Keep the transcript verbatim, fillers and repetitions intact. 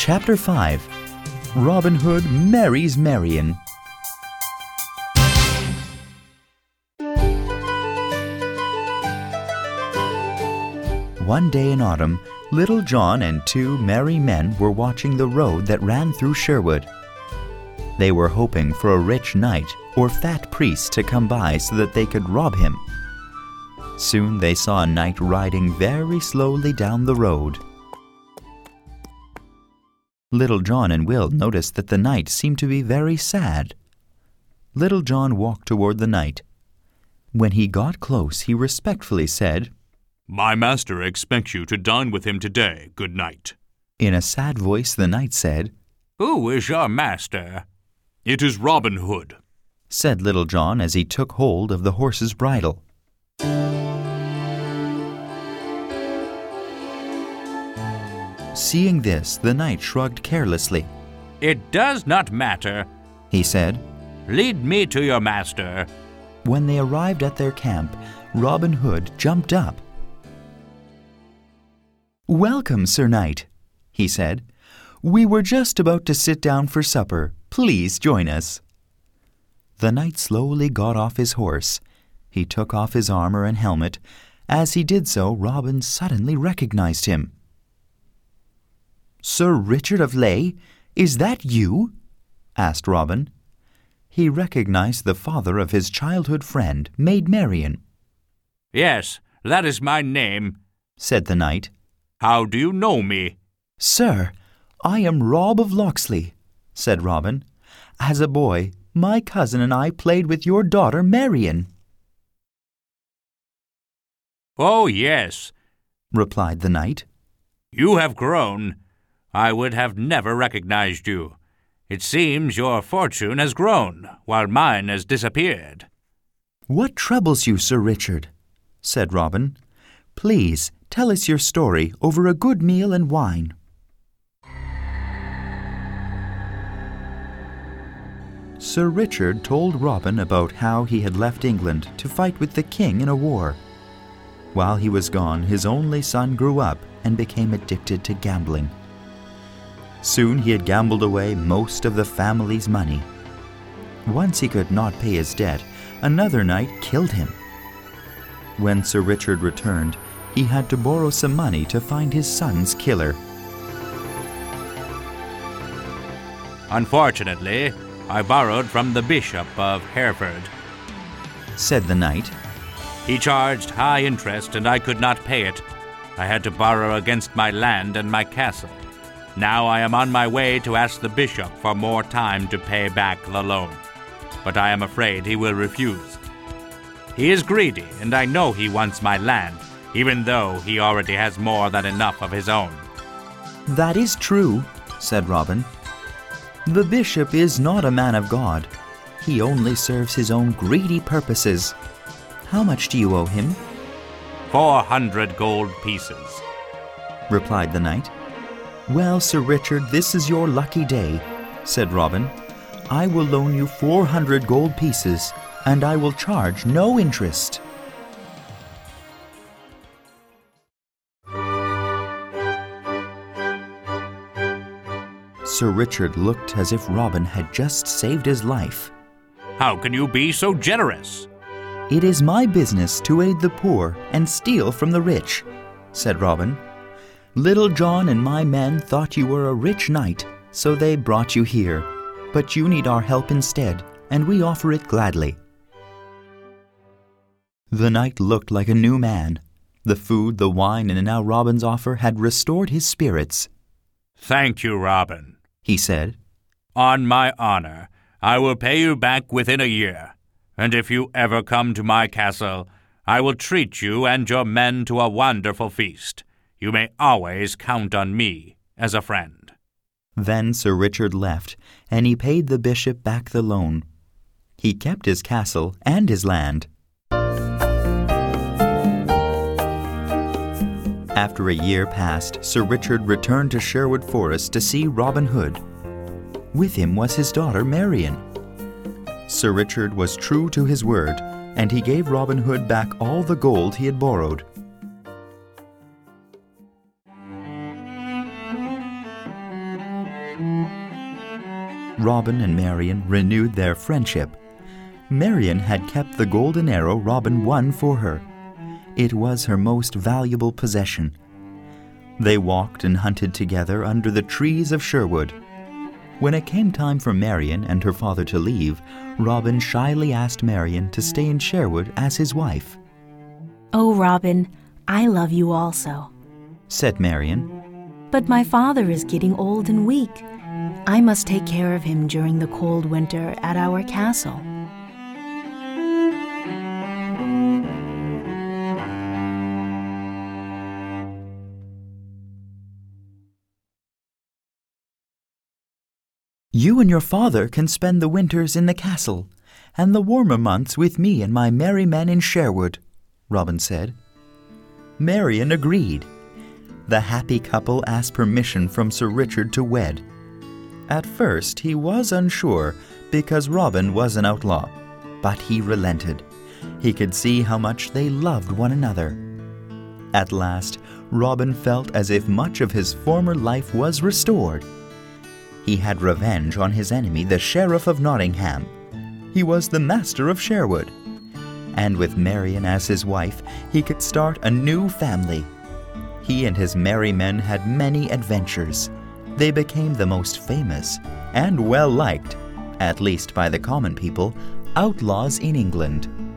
Chapter five. Robin Hood Marries Marian. One day in autumn, Little John and two merry men were watching the road that ran through Sherwood. They were hoping for a rich knight or fat priest to come by so that they could rob him. Soon they saw a knight riding very slowly down the road. Little John and Will noticed that the knight seemed to be very sad. Little John walked toward the knight. When he got close, he respectfully said, "My master expects you to dine with him today, good knight." In a sad voice, the knight said, "Who is your master?" "It is Robin Hood," said Little John as he took hold of the horse's bridle. Seeing this, the knight shrugged carelessly. "It does not matter," he said. "Lead me to your master." When they arrived at their camp, Robin Hood jumped up. "Welcome, Sir Knight," he said. "We were just about to sit down for supper. Please join us." The knight slowly got off his horse. He took off his armor and helmet. As he did so, Robin suddenly recognized him. "Sir Richard of Ley, is that you?" asked Robin. He recognized the father of his childhood friend, Maid Marian. "Yes, that is my name," said the knight. "How do you know me?" "Sir, I am Rob of Locksley," said Robin. "As a boy, my cousin and I played with your daughter Marian." "Oh, yes," replied the knight. "You have grown. I would have never recognized you. It seems your fortune has grown, while mine has disappeared." "What troubles you, Sir Richard?" said Robin. "Please tell us your story over a good meal and wine." Sir Richard told Robin about how he had left England to fight with the king in a war. While he was gone, his only son grew up and became addicted to gambling. Soon he had gambled away most of the family's money. Once he could not pay his debt, another knight killed him. When Sir Richard returned, he had to borrow some money to find his son's killer. "Unfortunately, I borrowed from the Bishop of Hereford," said the knight. "He charged high interest and I could not pay it. I had to borrow against my land and my castle. Now I am on my way to ask the bishop for more time to pay back the loan, but I am afraid he will refuse. He is greedy, and I know he wants my land, even though he already has more than enough of his own." "That is true," said Robin. "The bishop is not a man of God. He only serves his own greedy purposes. How much do you owe him?" Four hundred gold pieces," replied the knight. "Well, Sir Richard, this is your lucky day," said Robin. "I will loan you four hundred gold pieces, and I will charge no interest." Sir Richard looked as if Robin had just saved his life. "How can you be so generous?" "It is my business to aid the poor and steal from the rich," said Robin. "Little John and my men thought you were a rich knight, so they brought you here. But you need our help instead, and we offer it gladly." The knight looked like a new man. The food, the wine, and now Robin's offer had restored his spirits. "Thank you, Robin," he said. "On my honor, I will pay you back within a year. And if you ever come to my castle, I will treat you and your men to a wonderful feast. You may always count on me as a friend." Then Sir Richard left, and he paid the bishop back the loan. He kept his castle and his land. After a year passed, Sir Richard returned to Sherwood Forest to see Robin Hood. With him was his daughter Marian. Sir Richard was true to his word, and he gave Robin Hood back all the gold he had borrowed. Robin and Marian renewed their friendship. Marian had kept the golden arrow Robin won for her. It was her most valuable possession. They walked and hunted together under the trees of Sherwood. When it came time for Marian and her father to leave, Robin shyly asked Marian to stay in Sherwood as his wife. "Oh, Robin, I love you also," said Marian. "but my father is getting old and weak. I must take care of him during the cold winter at our castle." "You and your father can spend the winters in the castle, and the warmer months with me and my merry men in Sherwood," Robin said. Marian agreed. The happy couple asked permission from Sir Richard to wed. At first he was unsure because Robin was an outlaw, but he relented. He could see how much they loved one another. At last, Robin felt as if much of his former life was restored. He had revenge on his enemy, the Sheriff of Nottingham. He was the master of Sherwood. And with Marian as his wife, he could start a new family. He and his merry men had many adventures. They became the most famous and well-liked, at least by the common people, outlaws in England.